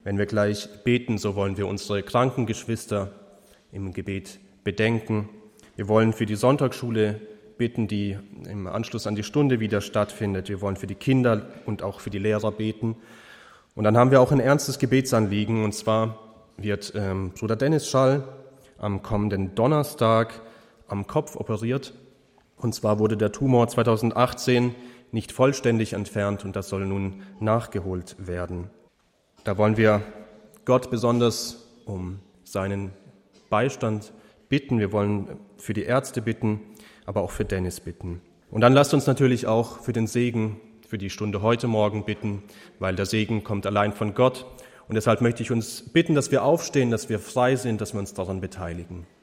Wenn wir gleich beten, so wollen wir unsere kranken Geschwister im Gebet bedenken. Wir wollen für die Sonntagsschule beten, die im Anschluss an die Stunde wieder stattfindet. Wir wollen für die Kinder und auch für die Lehrer beten. Und dann haben wir auch ein ernstes Gebetsanliegen, und zwar wird Bruder Dennis Schall am kommenden Donnerstag am Kopf operiert. Und zwar wurde der Tumor 2018 nicht vollständig entfernt und das soll nun nachgeholt werden. Da wollen wir Gott besonders um seinen Beistand bitten. Wir wollen für die Ärzte bitten, aber auch für Dennis bitten. Und dann lasst uns natürlich auch für den Segen für die Stunde heute Morgen bitten, weil der Segen kommt allein von Gott. Und deshalb möchte ich uns bitten, dass wir aufstehen, dass wir frei sind, dass wir uns daran beteiligen.